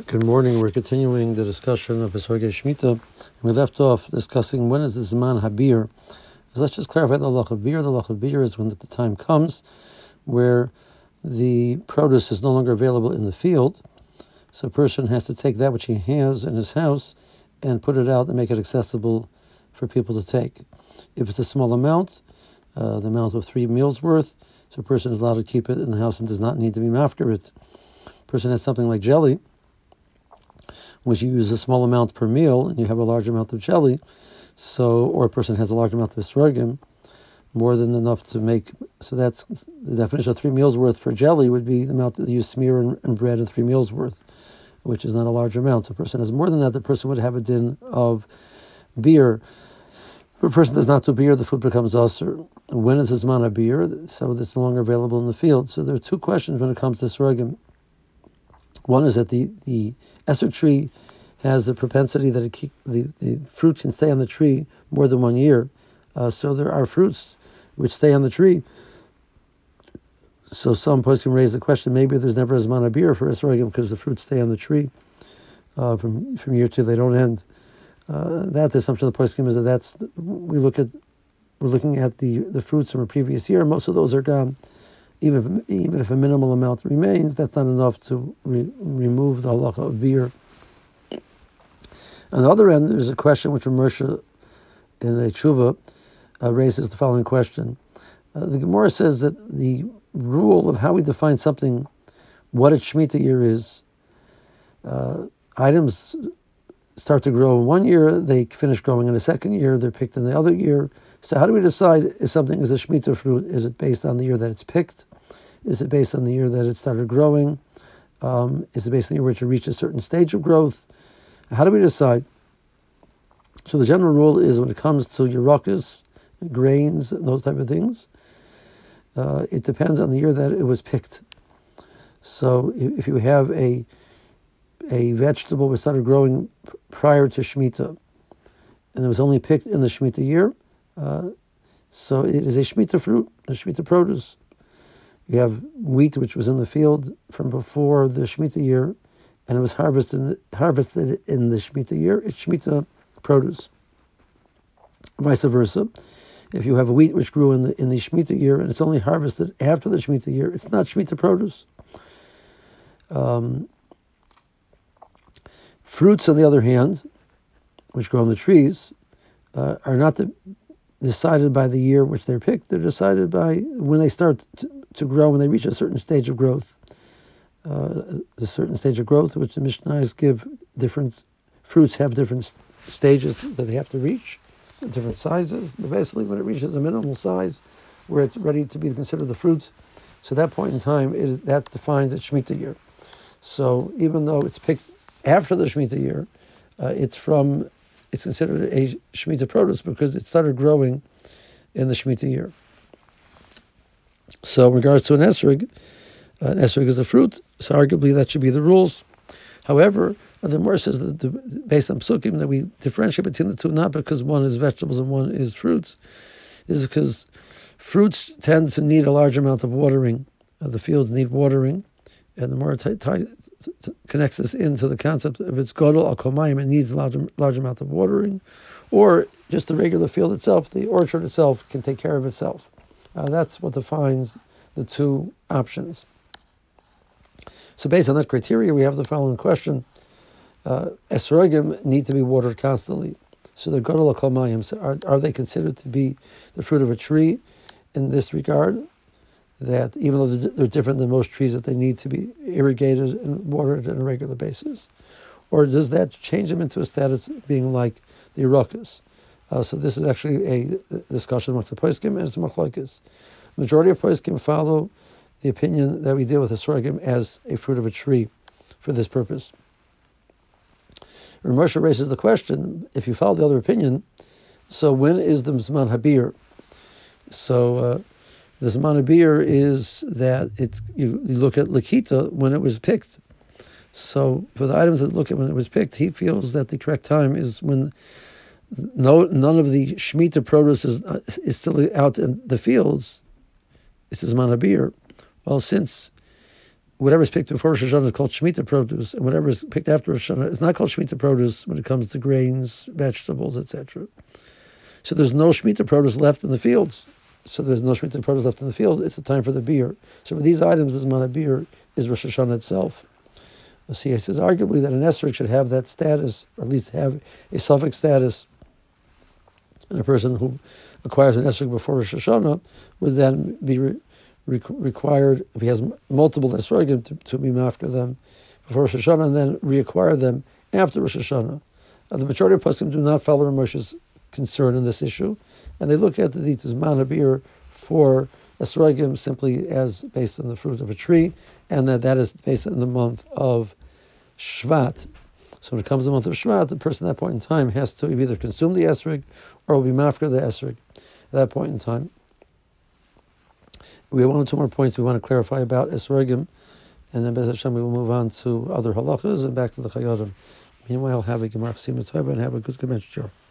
Good morning. We're continuing the discussion of Pesachei Shemitah. We left off discussing when is the Zman Habir. So let's just clarify the Halach of Bir. The Halach of Bir is when the time comes where the produce is no longer available in the field. So a person has to take that which he has in his house and put it out and make it accessible for people to take. If it's a small amount, the amount of 3 meals worth, so a person is allowed to keep it in the house and does not need to be mafker it. A person has something like jelly, which you use a small amount per meal, and you have a large amount of jelly, or a person has a large amount of esrogim, more than enough to make. So that's the definition of 3 meals worth for jelly would be the amount that you smear in bread and 3 meals worth, which is not a large amount. So a person has more than that, the person would have a din of beer. If a person does not do beer, the food becomes usher. When is his mana beer? So it's no longer available in the field. So there are 2 questions when it comes to esrogim. One is that the esrog tree has the propensity that the fruit can stay on the tree more than 1 year. So there are fruits which stay on the tree. So some poskim can raise the question, maybe there's never as mana beer for esrogim because the fruits stay on the tree from year to they don't end. That the assumption of the poskim is that we're looking at the fruits from a previous year. Most of those are gone. Even if a minimal amount remains, that's not enough to remove the halacha of beer. On the other end, there's a question which Moshe in a tshuva raises the following question. The Gemara says that the rule of how we define something, what a Shemitah year is, items start to grow in 1 year, they finish growing in the second year, they're picked in the other year. So how do we decide if something is a Shemitah fruit? Is it based on the year that it's picked? Is it based on the year that it started growing? Is it based on the year which it reached a certain stage of growth? How do we decide? So the general rule is when it comes to Yerokas, grains, those type of things, it depends on the year that it was picked. So if you have a vegetable which started growing prior to Shemitah, and it was only picked in the Shemitah year, so it is a Shemitah fruit, a Shemitah produce. You have wheat which was in the field from before the Shemitah year, and it was harvested in the Shemitah year. It's Shemitah produce. Vice versa, if you have a wheat which grew in the Shemitah year and it's only harvested after the Shemitah year, it's not Shemitah produce. Fruits, on the other hand, which grow on the trees, are not decided by the year which they're picked. They're decided by when they start to grow, when they reach a certain stage of growth. A certain stage of growth, which the Mishnahs give different fruits have different stages that they have to reach, different sizes. But basically, when it reaches a minimal size, where it's ready to be considered the fruit, so at that point in time, that defines a Shemitah year. So even though it's picked after the Shemitah year, it's considered a Shemitah produce because it started growing in the Shemitah year. So in regards to an esrog is a fruit, so arguably that should be the rules. However, the Gemara says that based on psukim that we differentiate between the two, not because one is vegetables and one is fruits, is because fruits tend to need a large amount of watering. The fields need watering, and the more connects this into the concept of its godol al komayim, it needs a large amount of watering, or just the regular field itself, the orchard itself can take care of itself. That's what defines the 2 options. So based on that criteria, we have the following question. Esrogim need to be watered constantly. So the godol al komayim, so are they considered to be the fruit of a tree in this regard? That even though they're different than most trees, that they need to be irrigated and watered on a regular basis? Or does that change them into a status being like the Yerokas? So this is actually a discussion amongst the poskim, and it's a machlokes. Majority of poskim follow the opinion that we deal with esrogim as a fruit of a tree for this purpose. Moshe raises the question, if you follow the other opinion, so when is the Zman Habir? So the Zman Habir is that you look at Lakita when it was picked. So for the items that look at when it was picked, he feels that the correct time is when none of the Shemitah produce is still out in the fields. It's a Zman Habir. Well, since whatever is picked before Rosh Hashanah is called Shemitah produce, and whatever is picked after Rosh Hashanah is not called Shemitah produce when it comes to grains, vegetables, etc. So there's no Shemitah produce left in the fields. So there's no Shemitah produce left in the field. It's the time for the beer. So for these items, the Zman HaBir is Rosh Hashanah itself. So he says arguably that an esrog should have that status, or at least have a suffix status, and a person who acquires an esrog before Rosh Hashanah would then be required, if he has multiple esrogim, to be after them before Rosh Hashanah and then reacquire them after Rosh Hashanah. The majority of poskim do not follow Ramos's concern in this issue, and they look at the Zman HaBir for esrogim simply as based on the fruit of a tree, and that is based on the month of Shvat. So when it comes to the month of Shvat, the person at that point in time has to either consume the esrog or will be mafker the esrog at that point in time. We have one or two more points we want to clarify about esrogim, and then Be'ez Hashem we will move on to other halachas and back to the chayodim. Meanwhile, have a gemar chasima tova and have a good Gematria.